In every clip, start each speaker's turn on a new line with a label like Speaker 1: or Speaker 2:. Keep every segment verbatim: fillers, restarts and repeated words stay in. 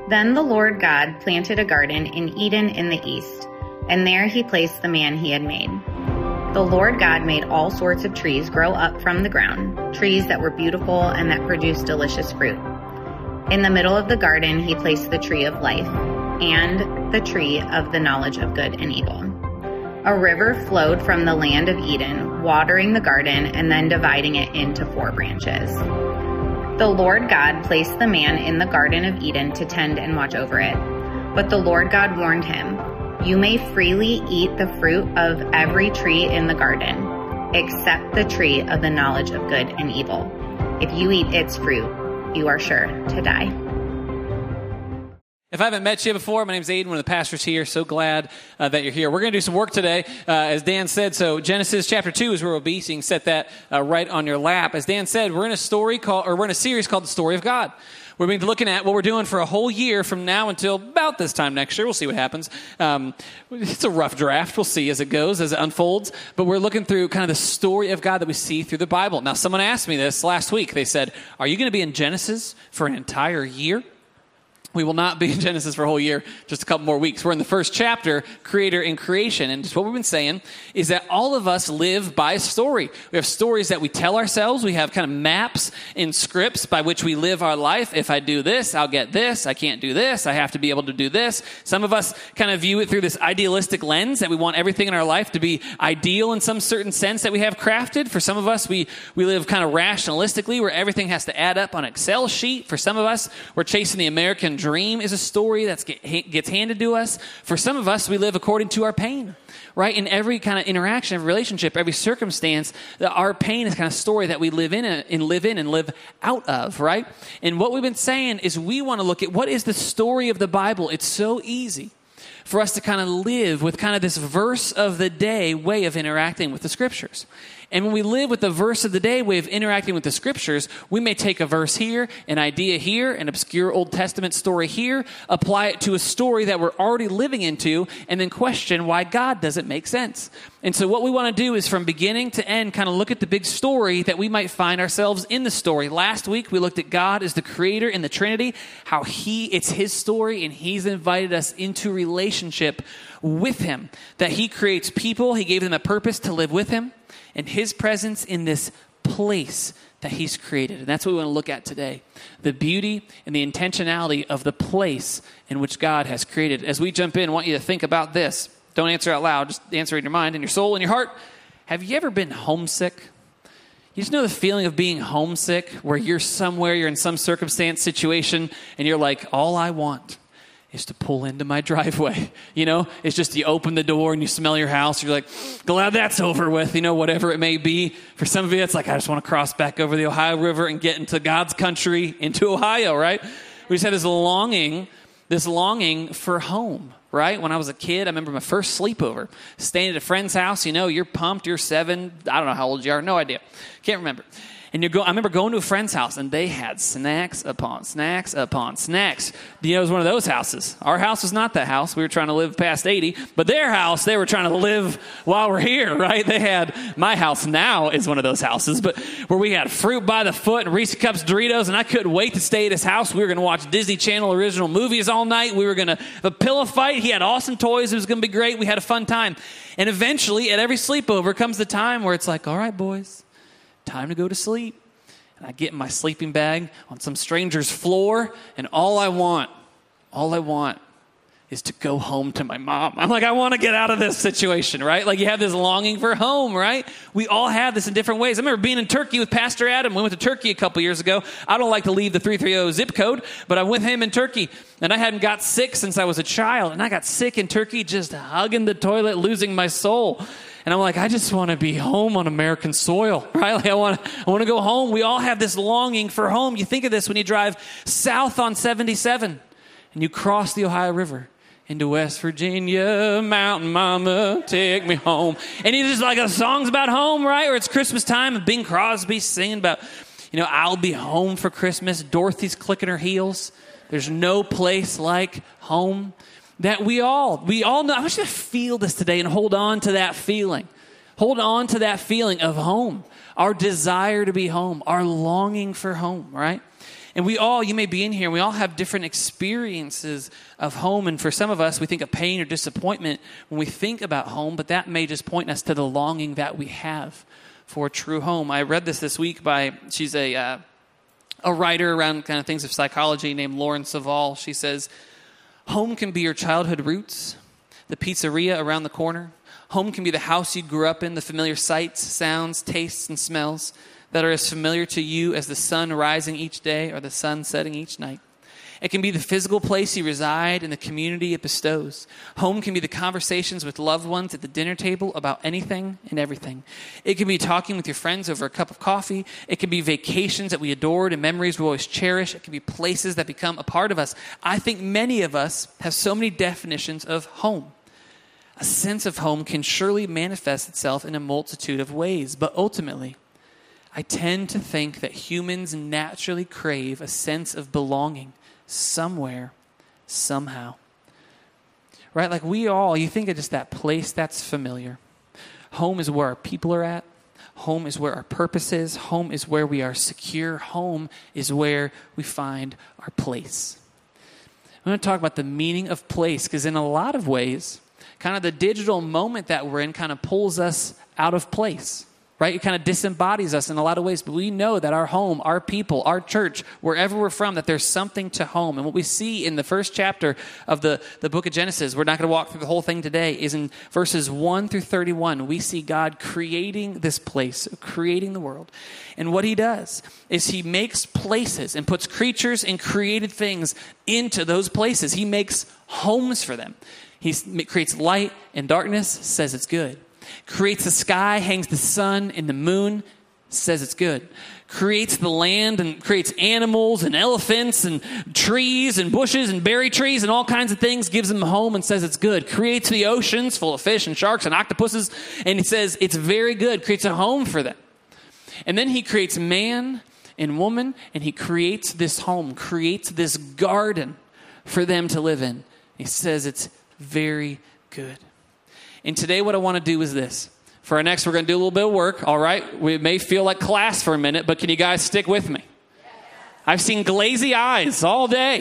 Speaker 1: Then the Lord God planted a garden in Eden in the east, and there he placed the man he had made. The Lord God made all sorts of trees grow up from the ground, trees that were beautiful and that produced delicious fruit. In the middle of the garden he placed the tree of life and the tree of the knowledge of good and evil. A river flowed from the land of Eden, watering the garden and then dividing it into four branches. The Lord God placed the man in the Garden of Eden to tend and watch over it. But the Lord God warned him, "You may freely eat the fruit of every tree in the garden, except the tree of the knowledge of good and evil. If you eat its fruit, you are sure to die."
Speaker 2: If I haven't met you before, my name's Aiden, one of the pastors here. So glad uh, that you're here. We're going to do some work today, uh, as Dan said. So Genesis chapter two is where we'll be. So you can set that uh, right on your lap. As Dan said, we're in a story called, or we're in a series called The Story of God. We're going to be looking at what we're doing for a whole year from now until about this time next year. We'll see what happens. Um, it's a rough draft. We'll see as it goes, as it unfolds. But we're looking through kind of the story of God that we see through the Bible. Now, someone asked me this last week. They said, "Are you going to be in Genesis for an entire year?" We will not be in Genesis for a whole year, just a couple more weeks. We're in the first chapter, Creator and Creation. And just what we've been saying is that all of us live by story. We have stories that we tell ourselves. We have kind of maps and scripts by which we live our life. If I do this, I'll get this. I can't do this. I have to be able to do this. Some of us kind of view it through this idealistic lens that we want everything in our life to be ideal in some certain sense that we have crafted. For some of us, we, we live kind of rationalistically where everything has to add up on an Excel sheet. For some of us, we're chasing the American dream is a story that get, gets handed to us. For some of us, we live according to our pain, right? In every kind of interaction, every relationship, every circumstance, our pain is kind of story that we live in and live in and live out of, right? And what we've been saying is we want to look at what is the story of the Bible. It's so easy for us to kind of live with kind of this verse of the day way of interacting with the scriptures. And when we live with the verse of the day way of interacting with the scriptures, we may take a verse here, an idea here, an obscure Old Testament story here, apply it to a story that we're already living into, and then question why God doesn't make sense. And so what we want to do is from beginning to end kind of look at the big story that we might find ourselves in the story. Last week, we looked at God as the creator in the Trinity, how he, it's his story, and he's invited us into relationship with him, that he creates people, he gave them a purpose to live with him, and his presence in this place that he's created. And that's what we want to look at today. The beauty and the intentionality of the place in which God has created. As we jump in, I want you to think about this. Don't answer out loud. Just answer in your mind, in your soul, in your heart. Have you ever been homesick? You just know the feeling of being homesick where you're somewhere, you're in some circumstance, situation, and you're like, all I want is to pull into my driveway. You know, it's just you open the door and you smell your house. You're like, glad that's over with, you know, whatever it may be. For some of you, it's like, I just want to cross back over the Ohio River and get into God's country, into Ohio, right? We just had this longing, this longing for home, right? When I was a kid, I remember my first sleepover, staying at a friend's house. You know, you're pumped, you're seven. I don't know how old you are. No idea. Can't remember. And you go. I remember going to a friend's house, and they had snacks upon snacks upon snacks. You know, it was one of those houses. Our house was not that house. We were trying to live past eighty. But their house, they were trying to live while we're here, right? They had, my house now is one of those houses, but where we had fruit by the foot and Reese's Cups Doritos, and I couldn't wait to stay at his house. We were going to watch Disney Channel original movies all night. We were going to have a pillow fight. He had awesome toys. It was going to be great. We had a fun time. And eventually, at every sleepover comes the time where it's like, all right, boys, time to go to sleep. And I get in my sleeping bag on some stranger's floor, and all I want, all I want is to go home to my mom. I'm like, I want to get out of this situation, right? Like you have this longing for home, right? We all have this in different ways. I remember being in Turkey with Pastor Adam. We went to Turkey a couple years ago. I don't like to leave the three three zero zip code, but I'm with him in Turkey. And I hadn't got sick since I was a child. And I got sick in Turkey just hugging the toilet, losing my soul. And I'm like, I just want to be home on American soil, right? Like I want, I want to go home. We all have this longing for home. You think of this when you drive south on seventy-seven and you cross the Ohio River into West Virginia, Mountain Mama, take me home. And you just like a song's about home, right? Or it's Christmas time and Bing Crosby singing about, you know, I'll be home for Christmas. Dorothy's clicking her heels. There's no place like home. That we all, we all know. I want you to feel this today and hold on to that feeling. Hold on to that feeling of home. Our desire to be home. Our longing for home, right? And we all, you may be in here, and we all have different experiences of home. And for some of us, we think of pain or disappointment when we think about home, but that may just point us to the longing that we have for a true home. I read this this week by, she's a uh, a writer around kind of things of psychology named Lauren Savall. She says, home can be your childhood roots, the pizzeria around the corner. Home can be the house you grew up in, the familiar sights, sounds, tastes, and smells that are as familiar to you as the sun rising each day or the sun setting each night. It can be the physical place you reside and the community it bestows. Home can be the conversations with loved ones at the dinner table about anything and everything. It can be talking with your friends over a cup of coffee. It can be vacations that we adored and memories we always cherish. It can be places that become a part of us. I think many of us have so many definitions of home. A sense of home can surely manifest itself in a multitude of ways, but ultimately, I tend to think that humans naturally crave a sense of belonging somewhere, somehow. Right? Like we all, you think of just that place that's familiar. Home is where our people are at. Home is where our purpose is. Home is where we are secure. Home is where we find our place. I'm going to talk about the meaning of place, because in a lot of ways, kind of the digital moment that we're in kind of pulls us out of place. Right? It kind of disembodies us in a lot of ways, but we know that our home, our people, our church, wherever we're from, that there's something to home. And what we see in the first chapter of the, the book of Genesis, we're not going to walk through the whole thing today, is in verses one through thirty-one, we see God creating this place, creating the world. And what he does is he makes places and puts creatures and created things into those places. He makes homes for them. He creates light and darkness, says it's good. Creates the sky, hangs the sun and the moon, says it's good. Creates the land and creates animals and elephants and trees and bushes and berry trees and all kinds of things, gives them a home and says it's good. Creates the oceans full of fish and sharks and octopuses, and he says it's very good. Creates a home for them. And then he creates man and woman, and he creates this home, creates this garden for them to live in. He says it's very good. And today what I want to do is this. For our next, we're going to do a little bit of work, all right? We may feel like class for a minute, but can you guys stick with me? I've seen glazy eyes all day.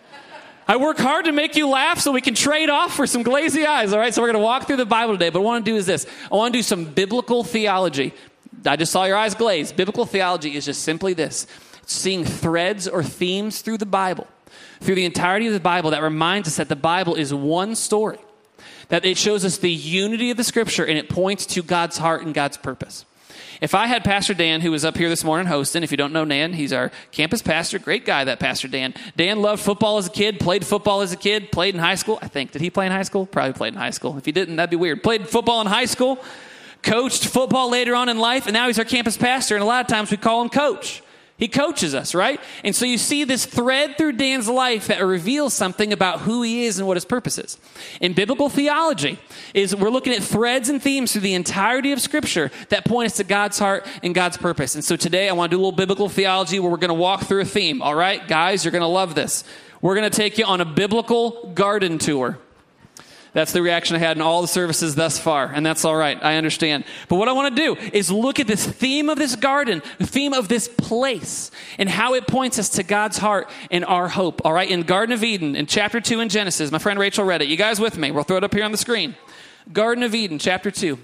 Speaker 2: I work hard to make you laugh so we can trade off for some glazy eyes, all right? So we're going to walk through the Bible today, but what I want to do is this. I want to do some biblical theology. I just saw your eyes glaze. Biblical theology is just simply this. It's seeing threads or themes through the Bible, through the entirety of the Bible that reminds us that the Bible is one story. That it shows us the unity of the scripture and it points to God's heart and God's purpose. If I had Pastor Dan, who was up here this morning hosting, if you don't know Dan, he's our campus pastor. Great guy, that Pastor Dan. Dan loved football as a kid, played football as a kid, played in high school. I think, did he play in high school? Probably played in high school. If he didn't, that'd be weird. Played football in high school, coached football later on in life, and now he's our campus pastor, and a lot of times we call him Coach. He coaches us, right? And so you see this thread through Dan's life that reveals something about who he is and what his purpose is. In biblical theology, is we're looking at threads and themes through the entirety of Scripture that point us to God's heart and God's purpose. And so today I want to do a little biblical theology where we're going to walk through a theme. All right, guys, you're going to love this. We're going to take you on a biblical garden tour. That's the reaction I had in all the services thus far, and that's all right. I understand. But what I want to do is look at this theme of this garden, the theme of this place, and how it points us to God's heart and our hope. All right, in Garden of Eden, in chapter two in Genesis, my friend Rachel read it. You guys with me? We'll throw it up here on the screen. Garden of Eden, chapter two.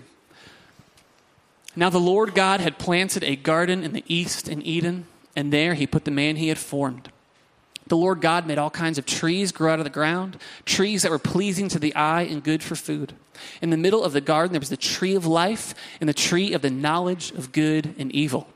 Speaker 2: Now the Lord God had planted a garden in the east in Eden, and there he put the man he had formed. The Lord God made all kinds of trees grow out of the ground, trees that were pleasing to the eye and good for food. In the middle of the garden, there was the tree of life and the tree of the knowledge of good and evil.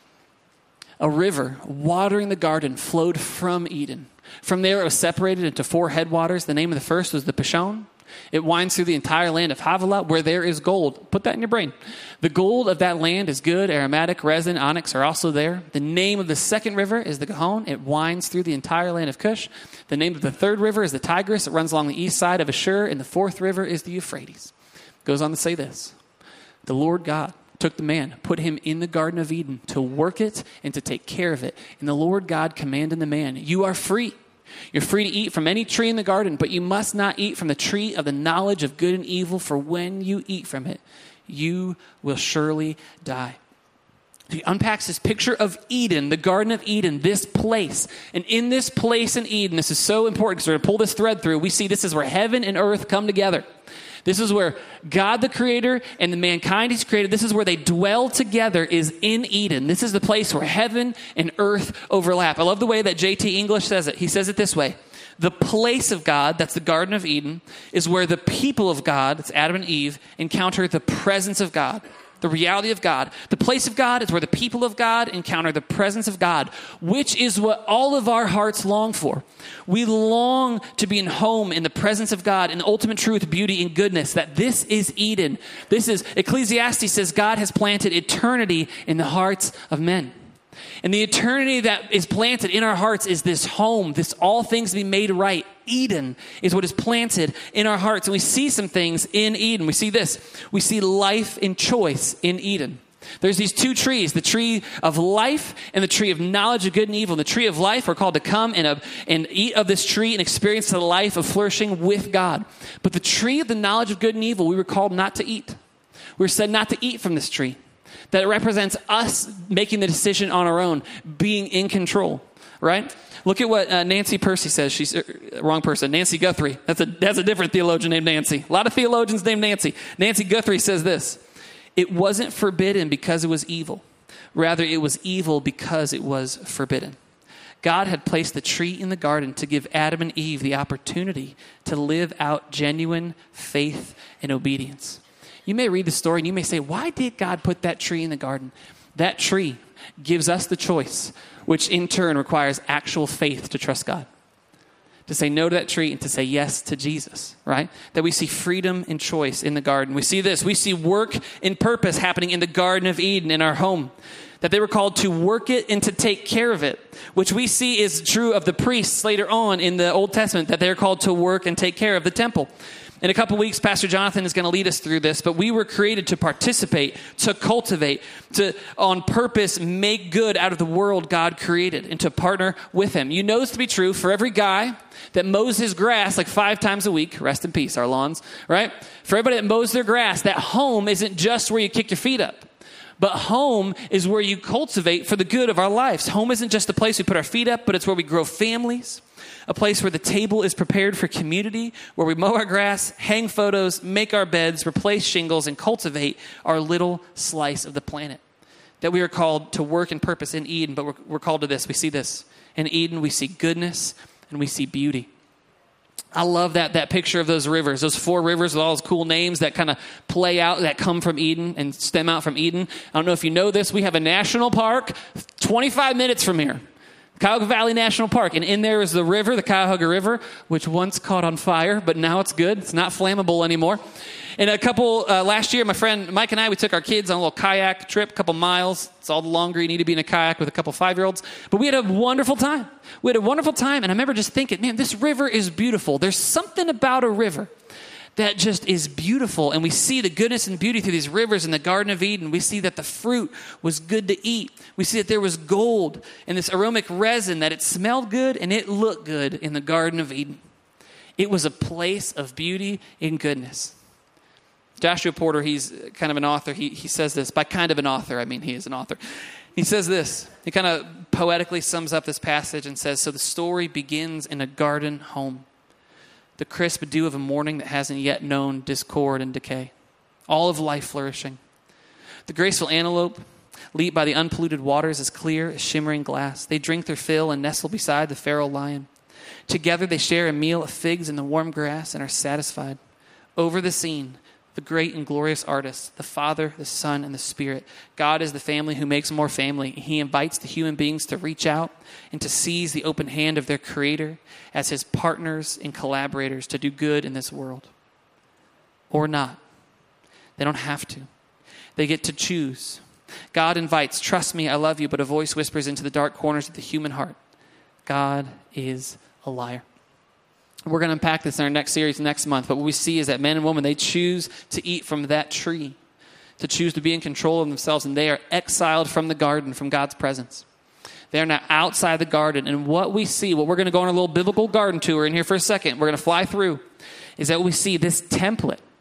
Speaker 2: A river watering the garden flowed from Eden. From there, it was separated into four headwaters. The name of the first was the Pishon. It winds through the entire land of Havilah, where there is gold. Put that in your brain. The gold of that land is good. Aromatic, resin, onyx are also there. The name of the second river is the Gihon. It winds through the entire land of Cush. The name of the third river is the Tigris. It runs along the east side of Ashur. And the fourth river is the Euphrates. Goes on to say this. The Lord God took the man, put him in the Garden of Eden to work it and to take care of it. And the Lord God commanded the man, you are free. You're free to eat from any tree in the garden, but you must not eat from the tree of the knowledge of good and evil, for when you eat from it, you will surely die. He unpacks this picture of Eden, the Garden of Eden, this place. And in this place in Eden, this is so important because we're going to pull this thread through. We see this is where heaven and earth come together. This is where God the creator and the mankind he's created, this is where they dwell together, is in Eden. This is the place where heaven and earth overlap. I love the way that J T English says it. He says it this way. The place of God, that's the Garden of Eden, is where the people of God, that's Adam and Eve, encounter the presence of God. The reality of God. The place of God is where the people of God encounter the presence of God, which is what all of our hearts long for. We long to be in home in the presence of God, in the ultimate truth, beauty, and goodness, that this is Eden. This is, Ecclesiastes says God has planted eternity in the hearts of men. And the eternity that is planted in our hearts is this home, this all things be made right. Eden is what is planted in our hearts. And we see some things in Eden. We see this. We see life and choice in Eden. There's these two trees, the tree of life and the tree of knowledge of good and evil. And the tree of life, we're called to come and, uh, and eat of this tree and experience the life of flourishing with God. But the tree of the knowledge of good and evil, we were called not to eat. We were said not to eat from this tree. That it represents us making the decision on our own, being in control, right? Look at what uh, Nancy Percy says. She's uh, wrong person. Nancy Guthrie. That's a, that's a different theologian named Nancy. A lot of theologians named Nancy. Nancy Guthrie says this. It wasn't forbidden because it was evil. Rather, it was evil because it was forbidden. God had placed the tree in the garden to give Adam and Eve the opportunity to live out genuine faith and obedience. You may read the story and you may say, why did God put that tree in the garden? That tree gives us the choice, which in turn requires actual faith to trust God. To say no to that tree and to say yes to Jesus, right? That we see freedom and choice in the garden. We see this. We see work and purpose happening in the Garden of Eden in our home. That they were called to work it and to take care of it, which we see is true of the priests later on in the Old Testament, that they're called to work and take care of the temple. In a couple weeks, Pastor Jonathan is going to lead us through this, but we were created to participate, to cultivate, to on purpose make good out of the world God created and to partner with him. You know this to be true for every guy that mows his grass like five times a week. Rest in peace, our lawns, right? For everybody that mows their grass, that home isn't just where you kick your feet up. But home is where you cultivate for the good of our lives. Home isn't just a place we put our feet up, but it's where we grow families. A place where the table is prepared for community, where we mow our grass, hang photos, make our beds, replace shingles, and cultivate our little slice of the planet. That we are called to work and purpose in Eden, but we're, we're called to this. We see this. In Eden, we see goodness and we see beauty. I love that that picture of those rivers, those four rivers with all those cool names that kind of play out, that come from Eden and stem out from Eden. I don't know if you know this. We have a national park twenty-five minutes from here. Cuyahoga Valley National Park. And in there is the river, the Cuyahoga River, which once caught on fire, but now it's good. It's not flammable anymore. And a couple, uh, last year, my friend Mike and I, we took our kids on a little kayak trip, a couple miles. It's all the longer you need to be in a kayak with a couple five-year-olds. But we had a wonderful time. We had a wonderful time. And I remember just thinking, man, this river is beautiful. There's something about a river that just is beautiful. And we see the goodness and beauty through these rivers in the Garden of Eden. We see that the fruit was good to eat. We see that there was gold and this aromatic resin, that it smelled good and it looked good in the Garden of Eden. It was a place of beauty and goodness. Joshua Porter, he's kind of an author. He, he says this. By kind of an author, I mean he is an author. He says this. He kind of poetically sums up this passage and says, so the story begins in a garden home. The crisp dew of a morning that hasn't yet known discord and decay. All of life flourishing. The graceful antelope leap by the unpolluted waters as clear as shimmering glass. They drink their fill and nestle beside the feral lion. Together they share a meal of figs in the warm grass and are satisfied. Over the scene, the great and glorious artist, the Father, the Son, and the Spirit. God is the family who makes more family. He invites the human beings to reach out and to seize the open hand of their Creator as his partners and collaborators to do good in this world. Or not. They don't have to. They get to choose. God invites, trust me, I love you, but a voice whispers into the dark corners of the human heart, God is a liar. We're going to unpack this in our next series next month. But what we see is that men and women, they choose to eat from that tree, to choose to be in control of themselves, and they are exiled from the garden, from God's presence. They are now outside the garden. And what we see, what we're going to go on a little biblical garden tour in here for a second, we're going to fly through, is that we see this template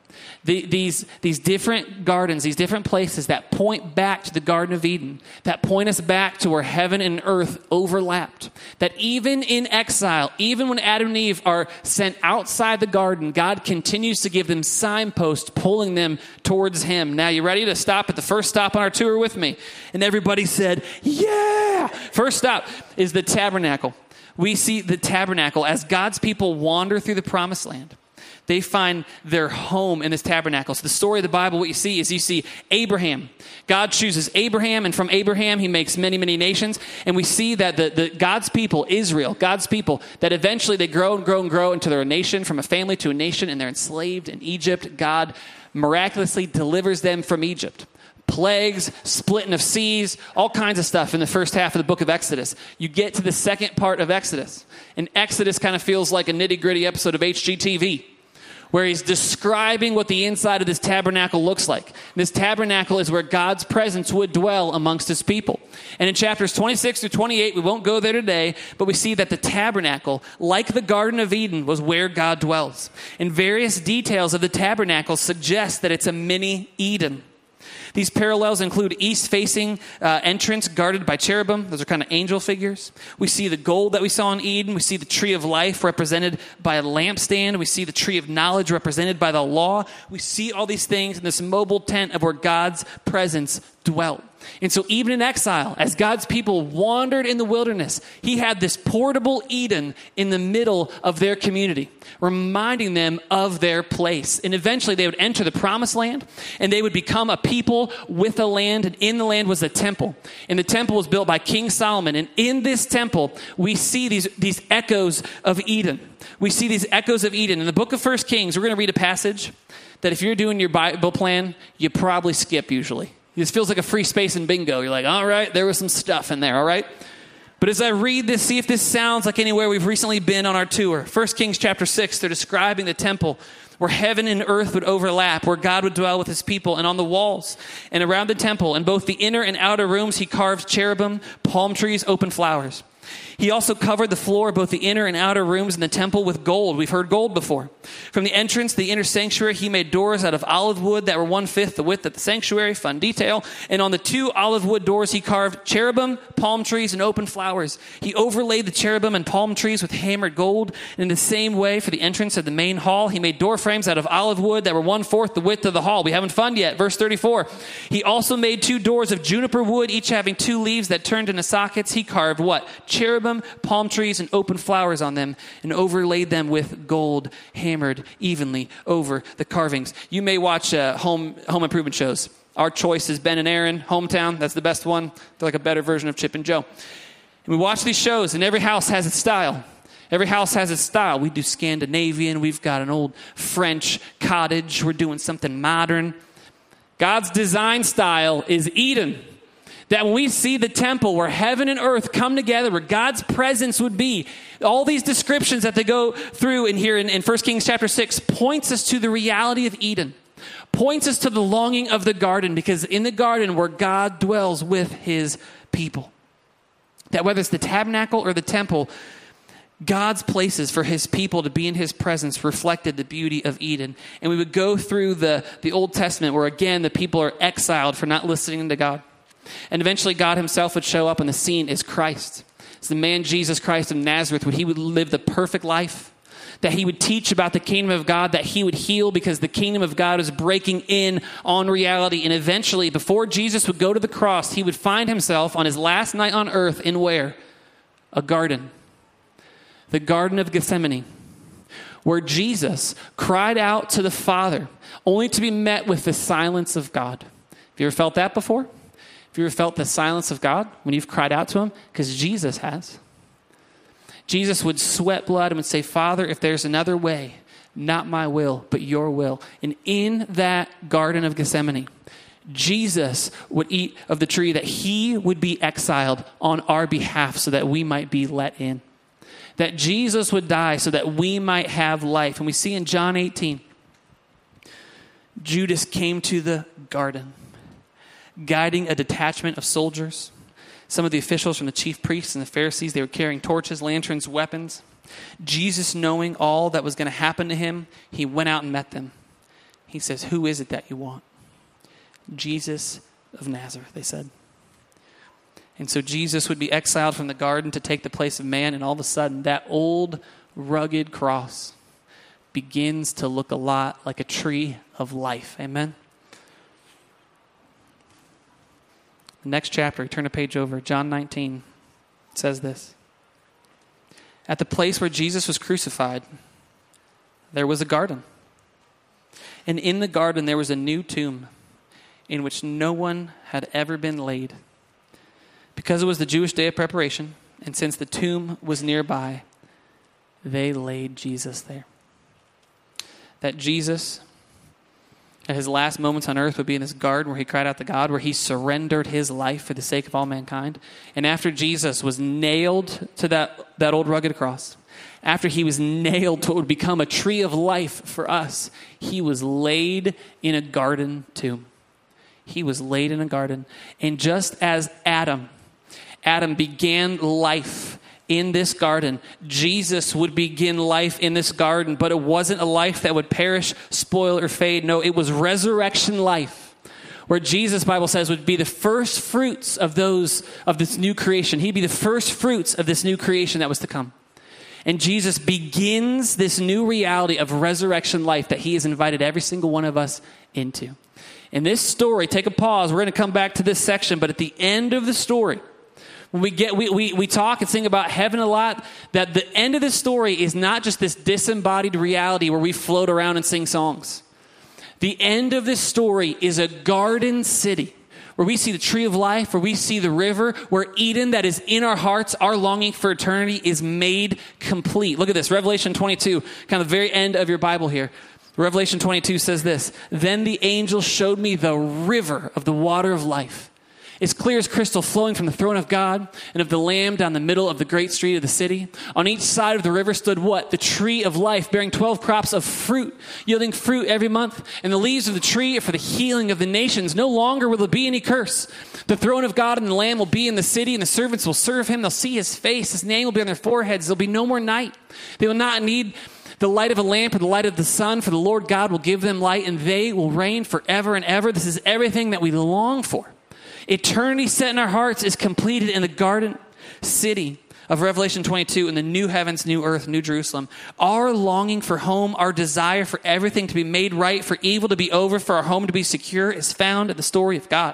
Speaker 2: The, these, these different gardens, these different places that point back to the Garden of Eden, that point us back to where heaven and earth overlapped. That even in exile, even when Adam and Eve are sent outside the garden, God continues to give them signposts pulling them towards him. Now, you ready to stop at the first stop on our tour with me? And everybody said, yeah! First stop is the tabernacle. We see the tabernacle as God's people wander through the promised land. They find their home in this tabernacle. So the story of the Bible, what you see is you see Abraham. God chooses Abraham, and from Abraham, he makes many, many nations. And we see that the, the God's people, Israel, God's people, that eventually they grow and grow and grow into their nation, from a family to a nation, and they're enslaved in Egypt. God miraculously delivers them from Egypt. Plagues, splitting of seas, all kinds of stuff in the first half of the book of Exodus. You get to the second part of Exodus, and Exodus kind of feels like a nitty-gritty episode of H G T V, where he's describing what the inside of this tabernacle looks like. And this tabernacle is where God's presence would dwell amongst his people. And in chapters twenty-six through twenty-eight, we won't go there today, but we see that the tabernacle, like the Garden of Eden, was where God dwells. And various details of the tabernacle suggest that it's a mini Eden. These parallels include east-facing uh, entrance guarded by cherubim. Those are kind of angel figures. We see the gold that we saw in Eden. We see the tree of life represented by a lampstand. We see the tree of knowledge represented by the law. We see all these things in this mobile tent of where God's presence dwelt. And so even in exile, as God's people wandered in the wilderness, he had this portable Eden in the middle of their community, reminding them of their place. And eventually they would enter the promised land, and they would become a people with the land, and in the land was a temple. And the temple was built by King Solomon. And in this temple, we see these, these echoes of Eden. We see these echoes of Eden. In the book of First Kings, we're going to read a passage that if you're doing your Bible plan, you probably skip usually. This feels like a free space in bingo. You're like, all right, there was some stuff in there, all right? But as I read this, see if this sounds like anywhere we've recently been on our tour. First Kings chapter six, they're describing the temple where heaven and earth would overlap, where God would dwell with his people. And on the walls and around the temple, in both the inner and outer rooms, he carved cherubim, palm trees, open flowers. He also covered the floor, both the inner and outer rooms in the temple, with gold. We've heard gold before. From the entrance, the inner sanctuary, he made doors out of olive wood that were one-fifth the width of the sanctuary. Fun detail. And on the two olive wood doors, he carved cherubim, palm trees, and open flowers. He overlaid the cherubim and palm trees with hammered gold. And in the same way, for the entrance of the main hall, he made door frames out of olive wood that were one-fourth the width of the hall. We haven't fun yet. Verse thirty-four. He also made two doors of juniper wood, each having two leaves that turned into sockets. He carved what? Cherubim, palm trees, and open flowers on them, and overlaid them with gold, hammered evenly over the carvings. You may watch uh, home home improvement shows. Our choice is Ben and Aaron, Hometown. That's the best one. They're like a better version of Chip and Jo. And we watch these shows, and every house has its style. Every house has its style. We do Scandinavian. We've got an old French cottage. We're doing something modern. God's design style is Eden. That when we see the temple where heaven and earth come together, where God's presence would be, all these descriptions that they go through in here in, in First Kings chapter six points us to the reality of Eden, points us to the longing of the garden, because in the garden where God dwells with his people. That whether it's the tabernacle or the temple, God's places for his people to be in his presence reflected the beauty of Eden. And we would go through the, the Old Testament where again the people are exiled for not listening to God. And eventually God himself would show up on the scene as Christ. It's the man Jesus Christ of Nazareth, where he would live the perfect life, that he would teach about the kingdom of God, that he would heal because the kingdom of God is breaking in on reality. And eventually, before Jesus would go to the cross, he would find himself on his last night on earth in where? A garden. The Garden of Gethsemane, where Jesus cried out to the Father, only to be met with the silence of God. Have you ever felt that before? Have you ever felt the silence of God when you've cried out to him? Because Jesus has. Jesus would sweat blood and would say, Father, if there's another way, not my will, but your will. And in that Garden of Gethsemane, Jesus would eat of the tree that he would be exiled on our behalf so that we might be let in. That Jesus would die so that we might have life. And we see in John eighteen, Judas came to the garden, guiding a detachment of soldiers. Some of the officials from the chief priests and the Pharisees, they were carrying torches, lanterns, weapons. Jesus, knowing all that was going to happen to him, he went out and met them. He says, who is it that you want? Jesus of Nazareth, they said. And so Jesus would be exiled from the garden to take the place of man, and all of a sudden that old rugged cross begins to look a lot like a tree of life. Amen? The next chapter, turn a page over, John nineteen, says this. At the place where Jesus was crucified, there was a garden. And in the garden there was a new tomb in which no one had ever been laid. Because it was the Jewish day of preparation, and since the tomb was nearby, they laid Jesus there. That Jesus, at his last moments on earth, would be in this garden where he cried out to God, where he surrendered his life for the sake of all mankind. And after Jesus was nailed to that, that old rugged cross, after he was nailed to what would become a tree of life for us, he was laid in a garden tomb. He was laid in a garden. And just as Adam, Adam began life in this garden, Jesus would begin life in this garden, but it wasn't a life that would perish, spoil, or fade. No, it was resurrection life, where Jesus, Bible says, would be the first fruits of those, of this new creation. He'd be the first fruits of this new creation that was to come. And Jesus begins this new reality of resurrection life that he has invited every single one of us into. In this story, take a pause. We're going to come back to this section, but at the end of the story, when we get, we, we, we talk and sing about heaven a lot, that the end of this story is not just this disembodied reality where we float around and sing songs. The end of this story is a garden city where we see the tree of life, where we see the river, where Eden that is in our hearts, our longing for eternity, is made complete. Look at this, Revelation twenty-two, kind of the very end of your Bible here. Revelation twenty-two says this, then the angel showed me the river of the water of life. It's clear as crystal, flowing from the throne of God and of the Lamb down the middle of the great street of the city. On each side of the river stood what? The tree of life, bearing twelve crops of fruit, yielding fruit every month. And the leaves of the tree are for the healing of the nations. No longer will there be any curse. The throne of God and the Lamb will be in the city, and the servants will serve him. They'll see his face. His name will be on their foreheads. There'll be no more night. They will not need the light of a lamp or the light of the sun, for the Lord God will give them light, and they will reign forever and ever. This is everything that we long for. Eternity set in our hearts is completed in the garden city of Revelation twenty-two, in the new heavens, new earth, new Jerusalem. Our longing for home, our desire for everything to be made right, for evil to be over, for our home to be secure, is found in the story of God.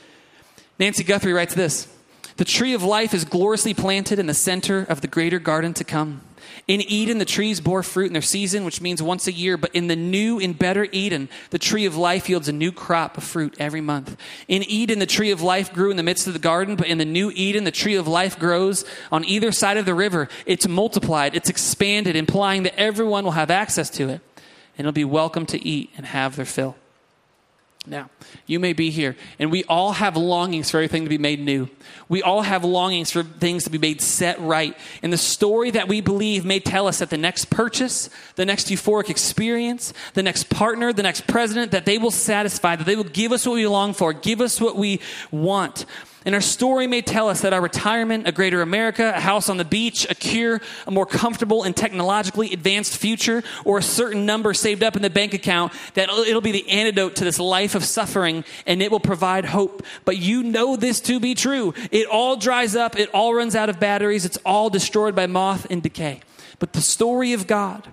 Speaker 2: Nancy Guthrie writes this, the tree of life is gloriously planted in the center of the greater garden to come. In Eden, the trees bore fruit in their season, which means once a year. But in the new and better Eden, the tree of life yields a new crop of fruit every month. In Eden, the tree of life grew in the midst of the garden. But in the new Eden, the tree of life grows on either side of the river. It's multiplied. It's expanded, implying that everyone will have access to it. And it'll be welcome to eat and have their fill. Now, you may be here, and we all have longings for everything to be made new. We all have longings for things to be made set right. And the story that we believe may tell us that the next purchase, the next euphoric experience, the next partner, the next president, that they will satisfy, that they will give us what we long for, give us what we want. And our story may tell us that our retirement, a greater America, a house on the beach, a cure, a more comfortable and technologically advanced future, or a certain number saved up in the bank account, that it'll be the antidote to this life of suffering, and it will provide hope. But you know this to be true. It all dries up. It all runs out of batteries. It's all destroyed by moth and decay. But the story of God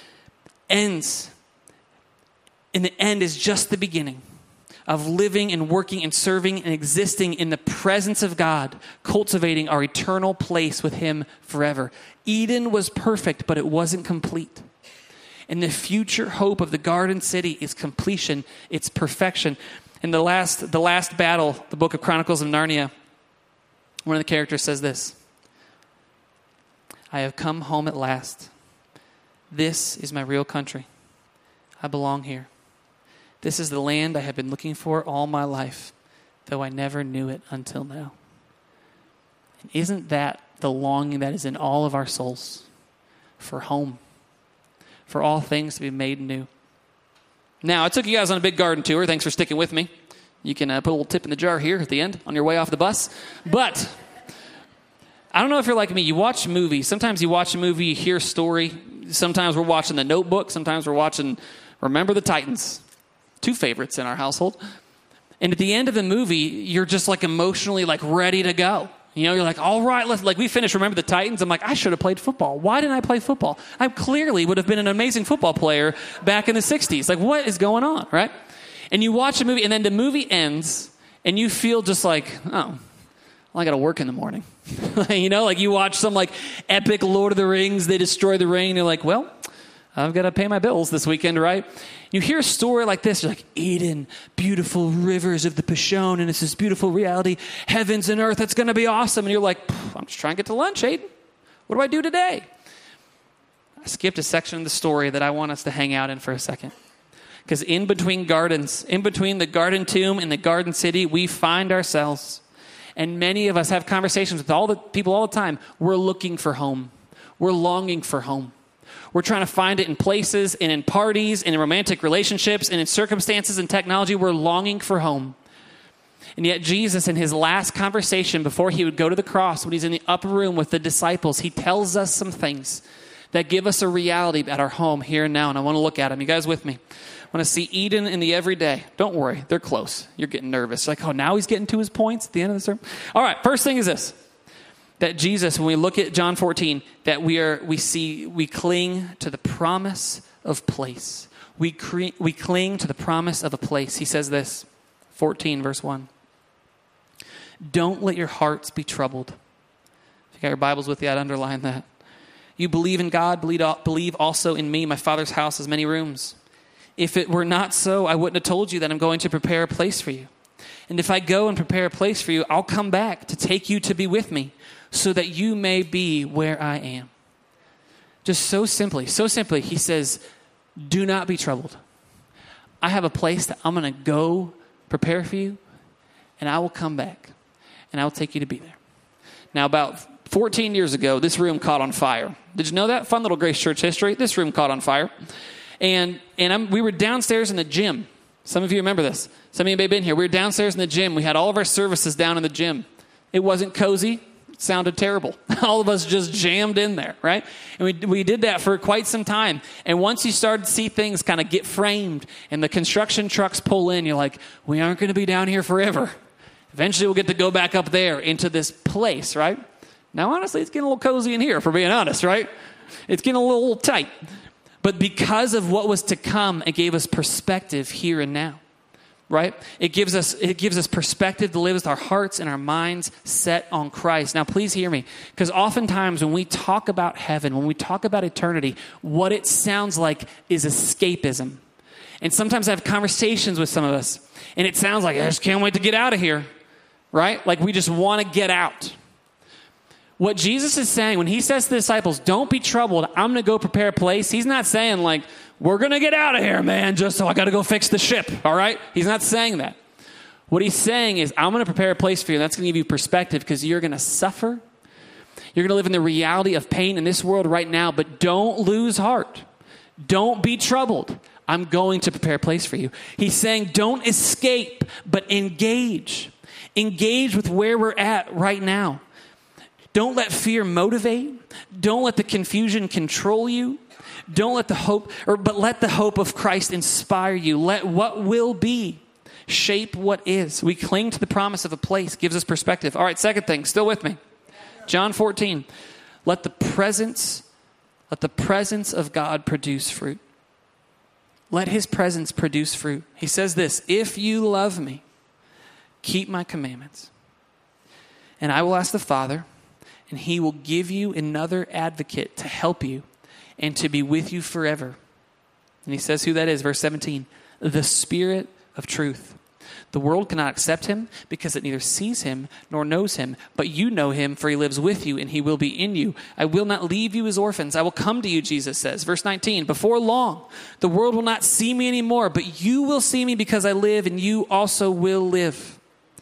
Speaker 2: ends, and the end is just the beginning of living and working and serving and existing in the presence of God, cultivating our eternal place with him forever. Eden was perfect, but it wasn't complete. And the future hope of the garden city is completion, it's perfection. In the last, the last battle, the book of Chronicles of Narnia, one of the characters says this, I have come home at last. This is my real country. I belong here. This is the land I have been looking for all my life, though I never knew it until now. And isn't that the longing that is in all of our souls? For home. For all things to be made new. Now, I took you guys on a big garden tour. Thanks for sticking with me. You can uh, put a little tip in the jar here at the end on your way off the bus. But I don't know if you're like me. You watch movies. Sometimes you watch a movie, you hear a story. Sometimes we're watching The Notebook. Sometimes we're watching Remember the Titans. two favorites in our household. And at the end of the movie, you're just like emotionally like ready to go. You know, you're like, all right, let's, like we finished Remember the Titans. I'm like, I should have played football. Why didn't I play football? I clearly would have been an amazing football player back in the sixties. Like, what is going on, right? And you watch a movie, and then the movie ends, and you feel just like, oh, well, I got to work in the morning. You know, like you watch some like epic Lord of the Rings, they destroy the ring, and you're like, well, I've got to pay my bills this weekend, right? You hear a story like this, you're like, Eden, beautiful rivers of the Pishon, and it's this beautiful reality, heavens and earth, that's going to be awesome. And you're like, I'm just trying to get to lunch, Aiden. What do I do today? I skipped a section of the story that I want us to hang out in for a second. Because in between gardens, in between the garden tomb and the garden city, we find ourselves. And many of us have conversations with all the people all the time. We're looking for home. We're longing for home. We're trying to find it in places and in parties and in romantic relationships and in circumstances and technology. We're longing for home. And yet Jesus, in his last conversation before he would go to the cross, when he's in the upper room with the disciples, he tells us some things that give us a reality at our home here and now. And I want to look at them. You guys with me? I want to see Eden in the everyday. Don't worry. They're close. You're getting nervous. Like, oh, now he's getting to his points at the end of the sermon. All right. First thing is this. That Jesus, when we look at John fourteen, that we are, we see, we cling to the promise of place. We cre- we cling to the promise of a place. He says this, fourteen verse one. Don't let your hearts be troubled. If you got your Bibles with you, I'd underline that. You believe in God, believe also in me. My Father's house has many rooms. If it were not so, I wouldn't have told you that I'm going to prepare a place for you. And if I go and prepare a place for you, I'll come back to take you to be with me, so that you may be where I am. Just so simply, so simply, he says, do not be troubled. I have a place that I'm going to go prepare for you, and I will come back, and I will take you to be there. Now, about fourteen years ago, this room caught on fire. Did you know that? Fun little Grace Church history. This room caught on fire. And and I'm, we were downstairs in the gym. Some of you remember this. Some of you may have been here. We were downstairs in the gym. We had all of our services down in the gym. It wasn't cozy. It sounded terrible. All of us just jammed in there, right? And we we did that for quite some time. And once you started to see things kind of get framed and the construction trucks pull in, you're like, we aren't going to be down here forever. Eventually we'll get to go back up there into this place, right? Now, honestly, it's getting a little cozy in here, if we're being honest, right? It's getting a little tight. But because of what was to come, it gave us perspective here and now, right? It gives us it gives us perspective to live with our hearts and our minds set on Christ. Now, please hear me, because oftentimes when we talk about heaven, when we talk about eternity, what it sounds like is escapism. And sometimes I have conversations with some of us, and it sounds like, I just can't wait to get out of here, right? Like we just want to get out. What Jesus is saying when he says to the disciples, don't be troubled, I'm going to go prepare a place. He's not saying like, we're going to get out of here, man, just so I got to go fix the ship, all right? He's not saying that. What he's saying is, I'm going to prepare a place for you, and that's going to give you perspective because you're going to suffer. You're going to live in the reality of pain in this world right now, but don't lose heart. Don't be troubled. I'm going to prepare a place for you. He's saying, don't escape, but engage. Engage with where we're at right now. Don't let fear motivate. Don't let the confusion control you. Don't let the hope, or but let the hope of Christ inspire you. Let what will be shape what is. We cling to the promise of a place, gives us perspective. All right, second thing, still with me. John fourteen. Let the presence, let the presence of God produce fruit. Let his presence produce fruit. He says this, if you love me, keep my commandments. And I will ask the Father, and he will give you another advocate to help you and to be with you forever. And he says who that is, verse seventeen, the Spirit of truth. The world cannot accept him because it neither sees him nor knows him, but you know him, for he lives with you and he will be in you. I will not leave you as orphans. I will come to you, Jesus says. Verse nineteen, before long, the world will not see me anymore, but you will see me because I live and you also will live.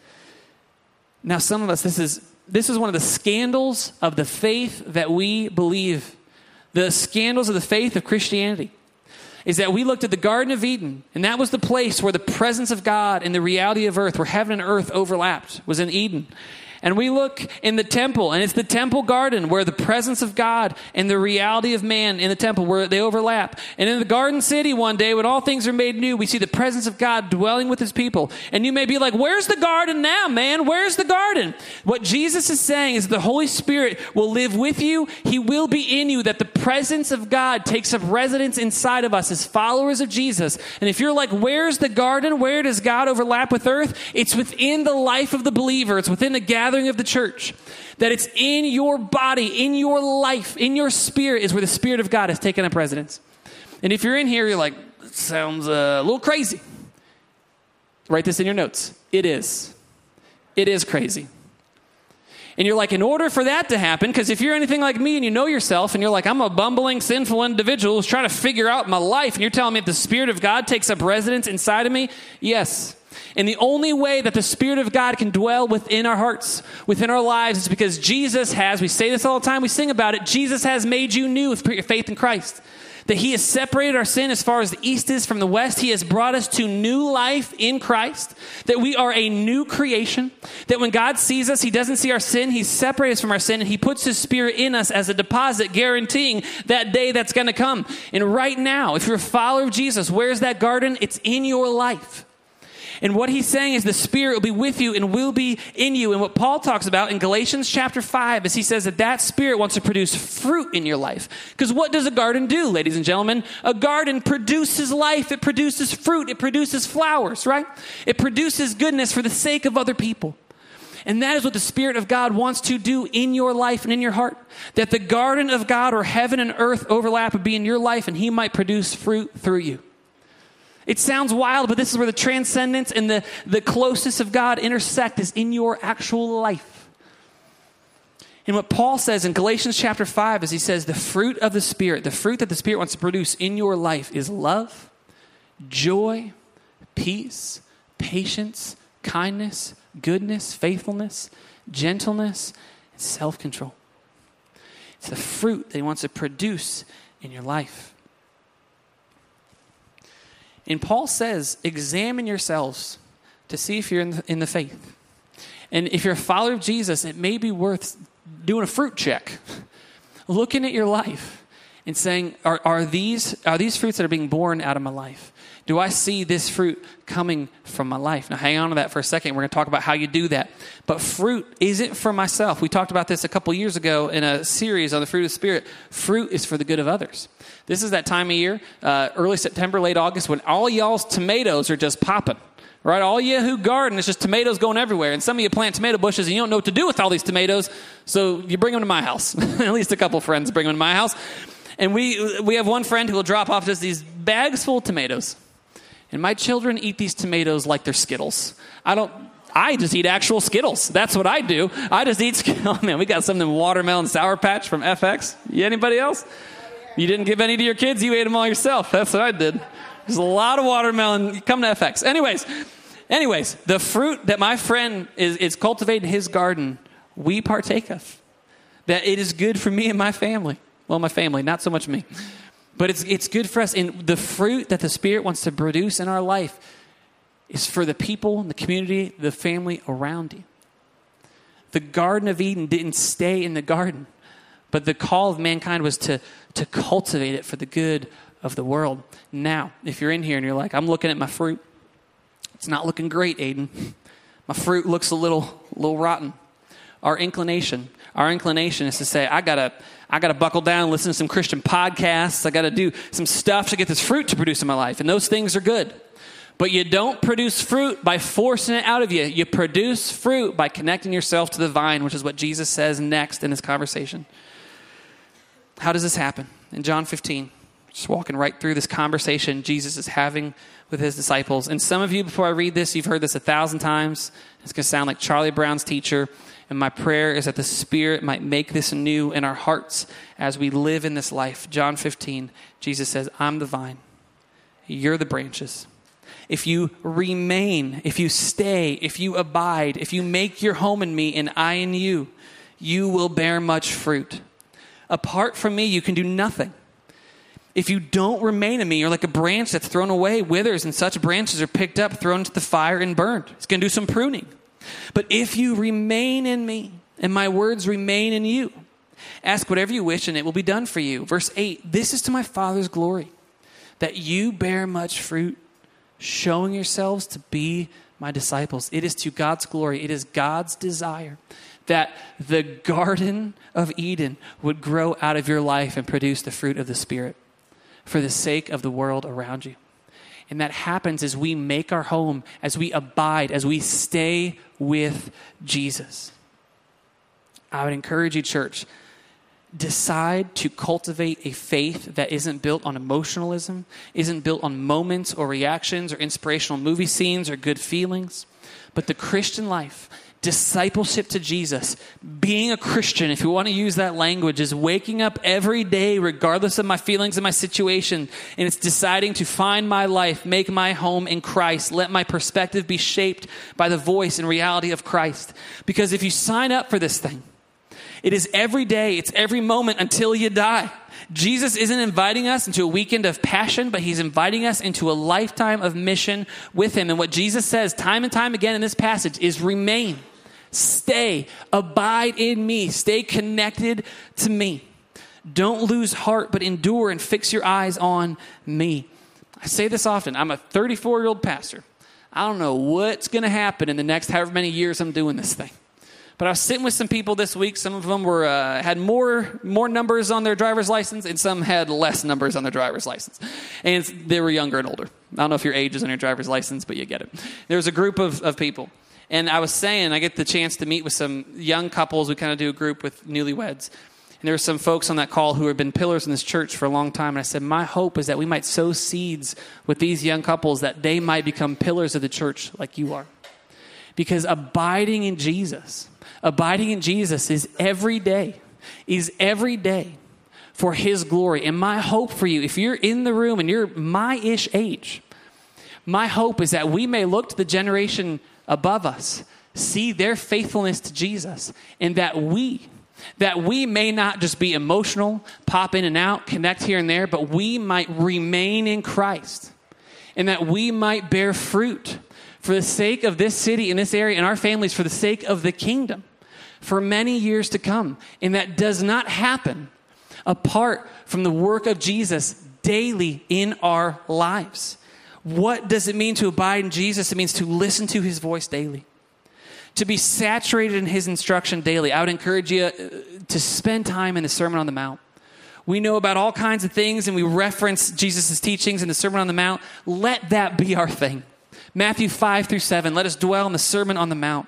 Speaker 2: Now, some of us, this is This is one of the scandals of the faith that we believe. The scandals of the faith of Christianity is that we looked at the Garden of Eden, and that was the place where the presence of God and the reality of earth, where heaven and earth overlapped, was in Eden. And we look in the temple, and it's the temple garden where the presence of God and the reality of man in the temple, where they overlap. And in the garden city one day, when all things are made new, we see the presence of God dwelling with his people. And you may be like, where's the garden now, man? Where's the garden? What Jesus is saying is the Holy Spirit will live with you. He will be in you, that the presence of God takes up residence inside of us as followers of Jesus. And if you're like, where's the garden? Where does God overlap with earth? It's within the life of the believer. It's within the gathering of the church. That it's in your body, in your life, in your spirit is where the Spirit of God has taken up residence. And if you're in here, you're like, sounds uh, a little crazy. Write this in your notes. It is. It is crazy. And you're like, in order for that to happen, because if you're anything like me and you know yourself and you're like, I'm a bumbling, sinful individual who's trying to figure out my life, and you're telling me if the Spirit of God takes up residence inside of me, yes. And the only way that the Spirit of God can dwell within our hearts, within our lives, is because Jesus has, we say this all the time, we sing about it, Jesus has made you new if you put your faith in Christ. That he has separated our sin as far as the east is from the west. He has brought us to new life in Christ. That we are a new creation. That when God sees us, he doesn't see our sin. He's separated us from our sin, and he puts his Spirit in us as a deposit, guaranteeing that day that's going to come. And right now, if you're a follower of Jesus, where's that garden? It's in your life. And what he's saying is the Spirit will be with you and will be in you. And what Paul talks about in Galatians chapter five is he says that that Spirit wants to produce fruit in your life. Because what does a garden do, ladies and gentlemen? A garden produces life. It produces fruit. It produces flowers, right? It produces goodness for the sake of other people. And that is what the Spirit of God wants to do in your life and in your heart. That the garden of God or heaven and earth overlap and be in your life, and he might produce fruit through you. It sounds wild, but this is where the transcendence and the, the closeness of God intersect, is in your actual life. And what Paul says in Galatians chapter five is he says the fruit of the Spirit, the fruit that the Spirit wants to produce in your life is love, joy, peace, patience, kindness, goodness, faithfulness, gentleness, and self-control. It's the fruit that he wants to produce in your life. And Paul says, examine yourselves to see if you're in the, in the faith. And if you're a follower of Jesus, it may be worth doing a fruit check. Looking at your life and saying, are, are these are these fruits that are being born out of my life? Do I see this fruit coming from my life? Now, hang on to that for a second. We're going to talk about how you do that. But fruit isn't for myself. We talked about this a couple years ago in a series on the fruit of the Spirit. Fruit is for the good of others. This is that time of year, uh, early September, late August, when all y'all's tomatoes are just popping. Right? All you who garden, it's just tomatoes going everywhere. And some of you plant tomato bushes and you don't know what to do with all these tomatoes. So you bring them to my house. At least a couple friends bring them to my house. And we we have one friend who will drop off just these bags full of tomatoes. And my children eat these tomatoes like they're Skittles. I don't, I just eat actual Skittles. That's what I do. I just eat Skittles. Oh man, we got some of them watermelon Sour Patch from F X. You, anybody else? You didn't give any to your kids? You ate them all yourself. That's what I did. There's a lot of watermelon. Come to F X. Anyways, anyways, the fruit that my friend is, is cultivating in his garden, we partake of. That it is good for me and my family. Well, my family, not so much me. But it's it's good for us. And the fruit that the Spirit wants to produce in our life is for the people, the community, the family around you. The Garden of Eden didn't stay in the garden, but the call of mankind was to, to cultivate it for the good of the world. Now, if you're in here and you're like, I'm looking at my fruit, it's not looking great, Aiden. My fruit looks a little, little rotten. Our inclination, our inclination is to say, I gotta, I gotta buckle down and listen to some Christian podcasts. I gotta do some stuff to get this fruit to produce in my life. And those things are good. But you don't produce fruit by forcing it out of you. You produce fruit by connecting yourself to the vine, which is what Jesus says next in this conversation. How does this happen? In John fifteen, just walking right through this conversation Jesus is having with his disciples. And some of you, before I read this, you've heard this a thousand times. It's going to sound like Charlie Brown's teacher. And my prayer is that the Spirit might make this new in our hearts as we live in this life. John fifteen, Jesus says, I'm the vine. You're the branches. If you remain, if you stay, if you abide, if you make your home in me and I in you, you will bear much fruit. Apart from me, you can do nothing. If you don't remain in me, you're like a branch that's thrown away, withers, and such branches are picked up, thrown into the fire, and burned. It's going to do some pruning. But if you remain in me and my words remain in you, ask whatever you wish and it will be done for you. Verse eight, this is to my Father's glory, that you bear much fruit, showing yourselves to be my disciples. It is to God's glory. It is God's desire that the Garden of Eden would grow out of your life and produce the fruit of the Spirit for the sake of the world around you. And that happens as we make our home, as we abide, as we stay with Jesus. I would encourage you, church, decide to cultivate a faith that isn't built on emotionalism, isn't built on moments or reactions or inspirational movie scenes or good feelings. But the Christian life, discipleship to Jesus, being a Christian, if you want to use that language, is waking up every day regardless of my feelings and my situation, and it's deciding to find my life, make my home in Christ, let my perspective be shaped by the voice and reality of Christ. Because if you sign up for this thing, it is every day, it's every moment until you die. Jesus isn't inviting us into a weekend of passion, but he's inviting us into a lifetime of mission with him. And what Jesus says time and time again in this passage is remain. Stay, abide in me, stay connected to me. Don't lose heart, but endure and fix your eyes on me. I say this often. I'm a thirty-four-year-old pastor. I don't know what's going to happen in the next however many years I'm doing this thing. But I was sitting with some people this week. Some of them were uh, had more more numbers on their driver's license, and some had less numbers on their driver's license. And it's, they were younger and older. I don't know if your age is on your driver's license, but you get it. There was a group of, of people. And I was saying, I get the chance to meet with some young couples. We kind of do a group with newlyweds. And there were some folks on that call who have been pillars in this church for a long time. And I said, my hope is that we might sow seeds with these young couples that they might become pillars of the church like you are. Because abiding in Jesus, abiding in Jesus is every day, is every day for his glory. And my hope for you, if you're in the room and you're my-ish age, my hope is that we may look to the generation above us, see their faithfulness to Jesus, and that we, that we may not just be emotional, pop in and out, connect here and there, but we might remain in Christ, and that we might bear fruit for the sake of this city and this area and our families, for the sake of the kingdom, for many years to come. And that does not happen apart from the work of Jesus daily in our lives. What does it mean to abide in Jesus? It means to listen to his voice daily, to be saturated in his instruction daily. I would encourage you to spend time in the Sermon on the Mount. We know about all kinds of things, and we reference Jesus' teachings in the Sermon on the Mount. Let that be our thing. Matthew five through seven, let us dwell in the Sermon on the Mount.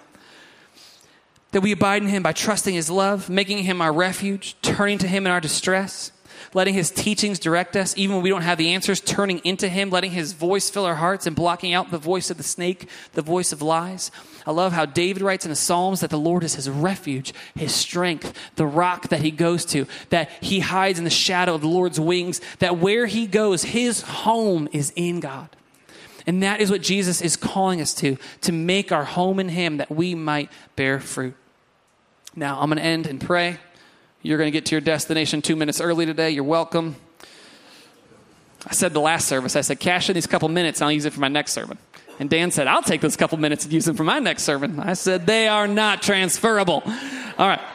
Speaker 2: That we abide in him by trusting his love, making him our refuge, turning to him in our distress, letting his teachings direct us, even when we don't have the answers, turning into him, letting his voice fill our hearts and blocking out the voice of the snake, the voice of lies. I love how David writes in the Psalms that the Lord is his refuge, his strength, the rock that he goes to, that he hides in the shadow of the Lord's wings, that where he goes, his home is in God. And that is what Jesus is calling us to, to make our home in him that we might bear fruit. Now, I'm going to end and pray. You're going to get to your destination two minutes early today. You're welcome. I said the last service, I said, cash in these couple minutes and I'll use it for my next sermon. And Dan said, I'll take those couple minutes and use them for my next sermon. I said, they are not transferable. All right.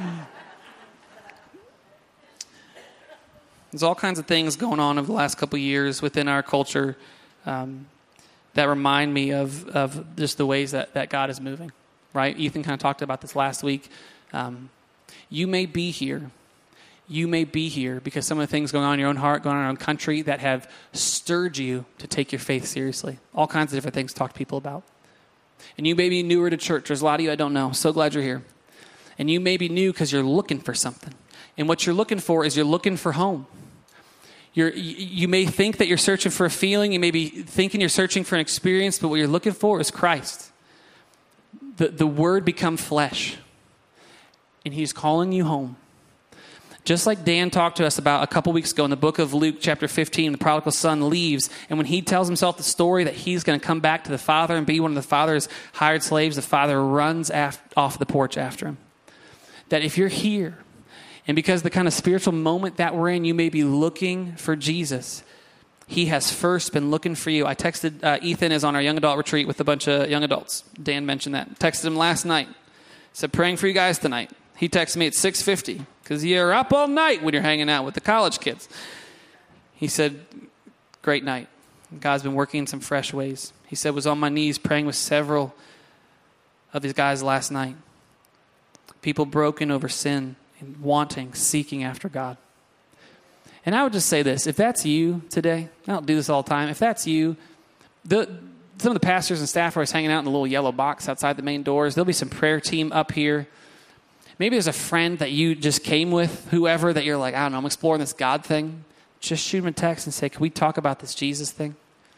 Speaker 2: There's all kinds of things going on over the last couple of years within our culture um, that remind me of, of just the ways that, that God is moving, right? Ethan kind of talked about this last week. Um, you may be here. You may be here because some of the things going on in your own heart, going on in your own country that have stirred you to take your faith seriously. All kinds of different things to talk to people about. And you may be newer to church. There's a lot of you I don't know. So glad you're here. And you may be new because you're looking for something. And what you're looking for is you're looking for home. You're, you may think that you're searching for a feeling. You may be thinking you're searching for an experience, but what you're looking for is Christ. The, the Word become flesh. And he's calling you home. Just like Dan talked to us about a couple weeks ago in the book of Luke chapter fifteen, the prodigal son leaves. And when he tells himself the story that he's going to come back to the father and be one of the father's hired slaves, the father runs af- off the porch after him. That if you're here, and because the kind of spiritual moment that we're in, you may be looking for Jesus, he has first been looking for you. I texted, uh, Ethan is on our young adult retreat with a bunch of young adults. Dan mentioned that. Texted him last night. Said, praying for you guys tonight. He texted me at six fifty because you're up all night when you're hanging out with the college kids. He said, great night. God's been working in some fresh ways. He said, was on my knees praying with several of these guys last night. People broken over sin and wanting, seeking after God. And I would just say this, if that's you today, I don't do this all the time, if that's you, the, some of the pastors and staff are always hanging out in the little yellow box outside the main doors. There'll be some prayer team up here. Maybe there's a friend that you just came with, whoever, that you're like, I don't know, I'm exploring this God thing. Just shoot them a text and say, can we talk about this Jesus thing?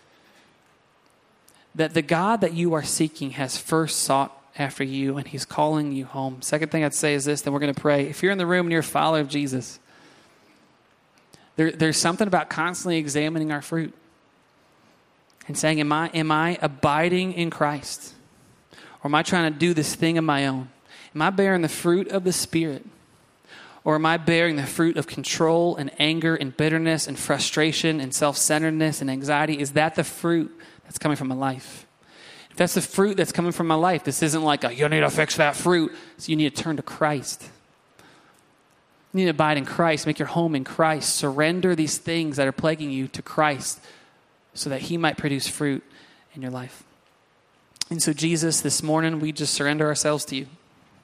Speaker 2: That the God that you are seeking has first sought after you, and he's calling you home. Second thing I'd say is this, then we're going to pray. If you're in the room and you're a follower of Jesus, There, there's something about constantly examining our fruit and saying, am I, am I abiding in Christ? Or am I trying to do this thing of my own? Am I bearing the fruit of the Spirit? Or am I bearing the fruit of control and anger and bitterness and frustration and self-centeredness and anxiety? Is that the fruit that's coming from my life? If that's the fruit that's coming from my life, this isn't like a, you need to fix that fruit. So you need to turn to Christ. You need to abide in Christ, make your home in Christ. Surrender these things that are plaguing you to Christ so that he might produce fruit in your life. And so Jesus, this morning, we just surrender ourselves to you.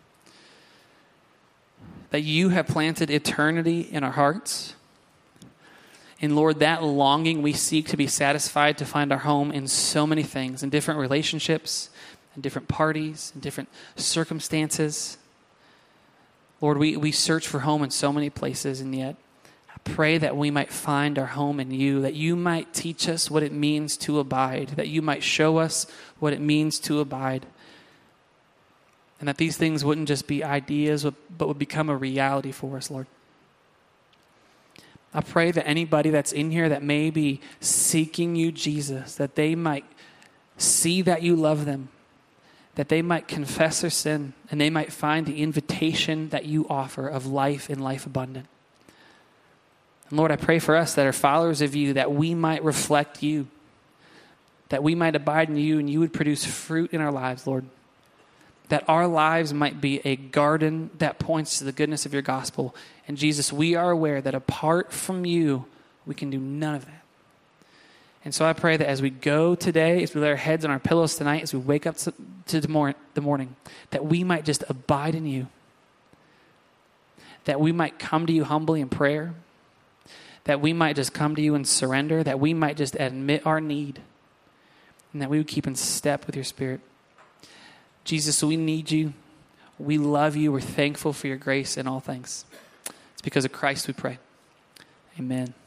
Speaker 2: That you have planted eternity in our hearts. And Lord, that longing we seek to be satisfied, to find our home in so many things, in different relationships, in different parties, in different circumstances. Lord, we, we search for home in so many places, and yet I pray that we might find our home in you, that you might teach us what it means to abide, that you might show us what it means to abide, and that these things wouldn't just be ideas, but would become a reality for us, Lord. I pray that anybody that's in here that may be seeking you, Jesus, that they might see that you love them, that they might confess their sin, and they might find the invitation that you offer of life and life abundant. And Lord, I pray for us that are followers of you, that we might reflect you, that we might abide in you, and you would produce fruit in our lives, Lord. That our lives might be a garden that points to the goodness of your gospel. And Jesus, we are aware that apart from you, we can do none of that. And so I pray that as we go today, as we lay our heads on our pillows tonight, as we wake up to, to the, mor- the morning, that we might just abide in you. That we might come to you humbly in prayer. That we might just come to you and surrender. That we might just admit our need. And that we would keep in step with your Spirit. Jesus, we need you. We love you. We're thankful for your grace in all things. It's because of Christ we pray. Amen.